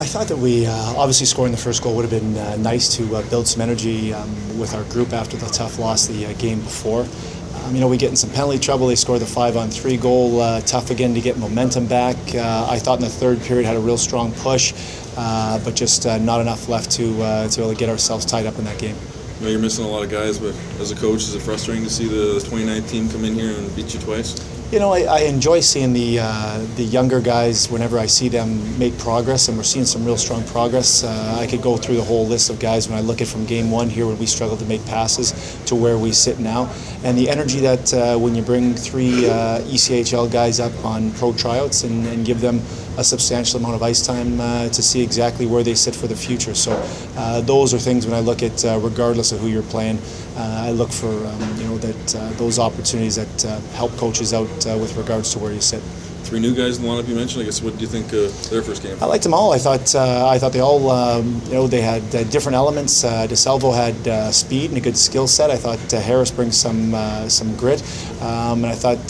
thought that we obviously scoring the first goal would have been nice to build some energy with our group after the tough loss the game before. We get in some penalty trouble. They score the 5-on-3 goal. Tough again to get momentum back. I thought in the third period had a real strong push, but just not enough left to be able to get ourselves tied up in that game. You're missing a lot of guys, but as a coach, is it frustrating to see the 29th team come in here and beat you twice? I enjoy seeing the younger guys whenever I see them make progress, and we're seeing some real strong progress. I could go through the whole list of guys when I look at from game one here when we struggled to make passes to where we sit now. And the energy that when you bring three ECHL guys up on pro tryouts and give them a substantial amount of ice time to see exactly where they sit for the future. So those are things when I look at, regardless of who you're playing, I look for those opportunities that help coaches out with regards to where you sit. Three new guys in the lineup you mentioned. I guess what do you think of their first game? I liked them all. I thought they all they had different elements. DeSalvo had speed and a good skill set. I thought Harris brings some grit, and I thought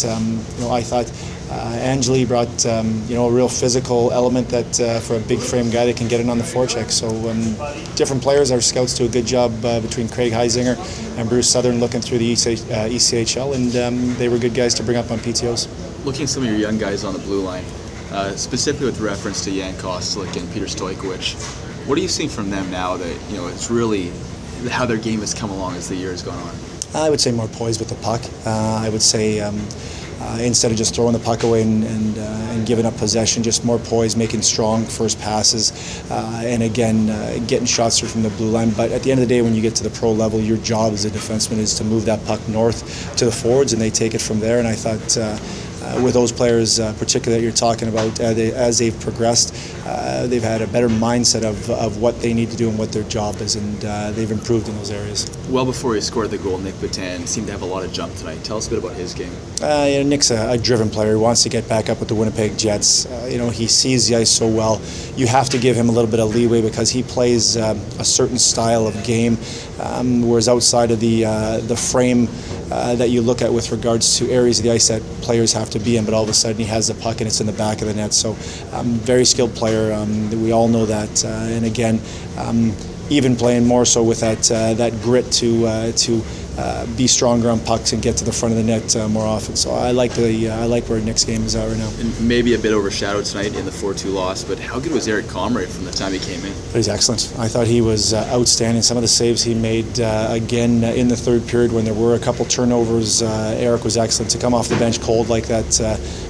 Angeli brought a real physical element that for a big frame guy that can get in on the forecheck. So different players. Our scouts do a good job between Craig Heisinger and Bruce Southern looking through the ECHL, and they were good guys to bring up on PTOs. Looking at some of your young guys on the blue line, specifically with reference to Jan Kostlik and Peter Stojkovic, what are you seeing from them now that it's really how their game has come along as the year has gone on? I would say more poised with the puck. I would say instead of just throwing the puck away and giving up possession, just more poised, making strong first passes, and again getting shots through from the blue line. But at the end of the day, when you get to the pro level, your job as a defenseman is to move that puck north to the forwards, and they take it from there. And I thought with those players, particularly that you're talking about, as they've progressed, they've had a better mindset of what they need to do and what their job is, and they've improved in those areas. Well before he scored the goal, Nick Batan seemed to have a lot of jump tonight. Tell us a bit about his game. Nick's a driven player. He wants to get back up with the Winnipeg Jets. He sees the ice so well. You have to give him a little bit of leeway because he plays a certain style of game, whereas outside of the frame that you look at with regards to areas of the ice that players have to be in, but all of a sudden he has the puck and it's in the back of the net. So very skilled player. We all know that. And again, even playing more so with that grit to be stronger on pucks and get to the front of the net more often. So I like where Nick's game is at right now. And maybe a bit overshadowed tonight in the 4-2 loss, but how good was Eric Comrie from the time he came in? He's excellent. I thought he was outstanding. Some of the saves he made again in the third period when there were a couple turnovers, Eric was excellent. To come off the bench cold like that,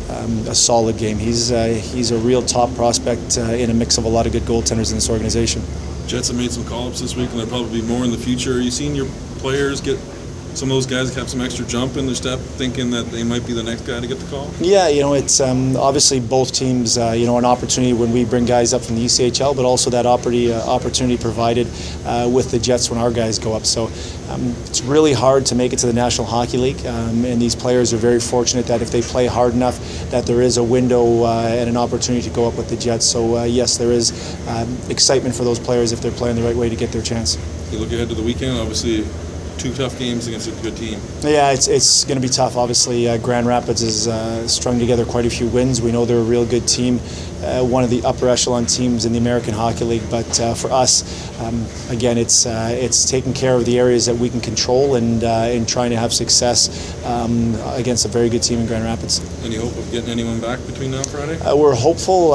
a solid game. He's a real top prospect in a mix of a lot of good goaltenders in this organization. Jets have made some call-ups this week, and there'll probably be more in the future. Are you seeing your players get some of those guys have some extra jump in their step, thinking that they might be the next guy to get the call? Yeah, it's obviously both teams, an opportunity when we bring guys up from the ECHL, but also that opportunity provided with the Jets when our guys go up. So it's really hard to make it to the National Hockey League, and these players are very fortunate that if they play hard enough, that there is a window and an opportunity to go up with the Jets. So yes, there is excitement for those players if they're playing the right way to get their chance. You look ahead to the weekend, obviously. 2 tough games against a good team. Yeah, it's going to be tough. Obviously, Grand Rapids has strung together quite a few wins. We know they're a real good team, one of the upper echelon teams in the American Hockey League. But for us, again, it's taking care of the areas that we can control and trying to have success against a very good team in Grand Rapids. Any hope of getting anyone back between now and Friday? We're hopeful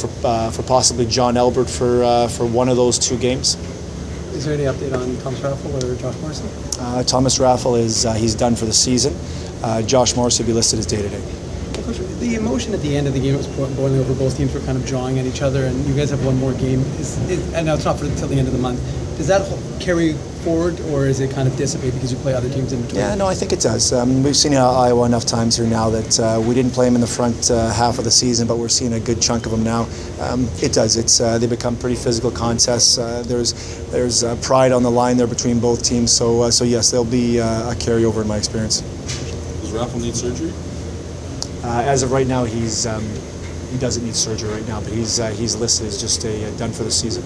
for possibly John Elbert for one of those 2 games. Is there any update on Thomas Raffel or Josh Morrissey? Thomas Raffel he's done for the season. Josh Morrissey will be listed as day-to-day. The emotion at the end of the game was boiling over. Both teams were kind of drawing at each other, and you guys have one more game. And now it's not until the end of the month. Does that carry forward, or is it kind of dissipate because you play other teams in between? Yeah, no, I think it does. We've seen Iowa enough times here now that we didn't play them in the front half of the season, but we're seeing a good chunk of them now. It does. They become pretty physical contests. There's pride on the line there between both teams. So yes, there'll be a carryover in my experience. Does Raffel need surgery? As of right now, he doesn't need surgery right now, but he's listed as just done for the season.